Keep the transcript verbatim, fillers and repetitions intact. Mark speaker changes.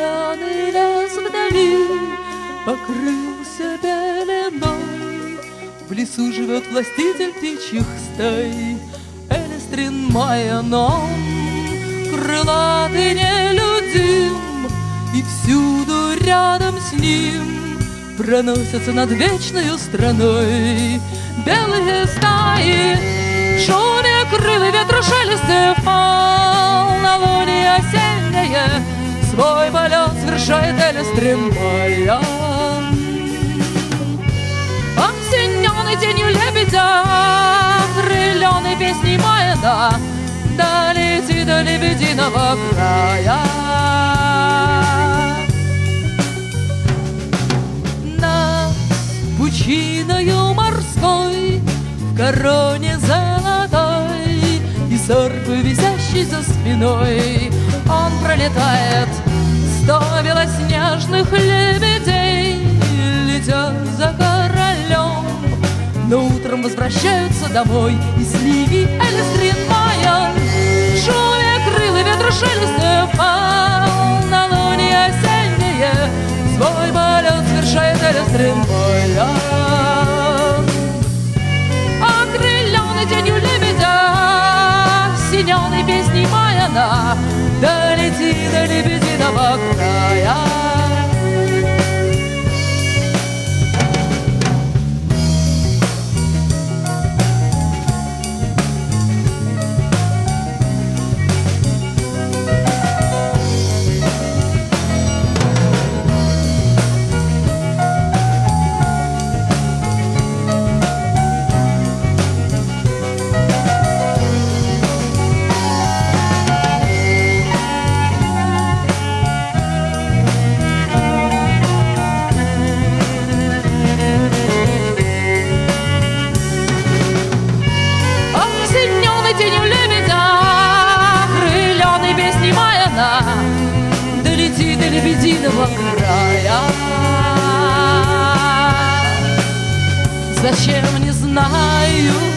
Speaker 1: Зеленый лес вдали покрылся пеленой. В лесу живет властитель птичьих стай, Элистрин Майаном, крылатый нелюдим, и всюду рядом с ним проносятся над вечною страной белые стаи. В шуме крылы ветру шелесты полнолуние осеннее свой полет совершает Элистрин Майан. Осененный тенью лебедя, крыленой песней Майана, долети до лебединого края. Над пучиною морской, в короне золотой, и сорвы, висящий за спиной, он пролетает. Сто белоснежных лебедей летят за королем, но утром возвращаются домой из Ливии Элистрин Майан. В шуме крылы ветру шелесты полнолуние осеннее свой полет совершает Элистрин Майан. Окрыленный тенью лебедя, синеной песней Майана, долети до лебединого края. Долети до лебединого края. Зачем, не знаю,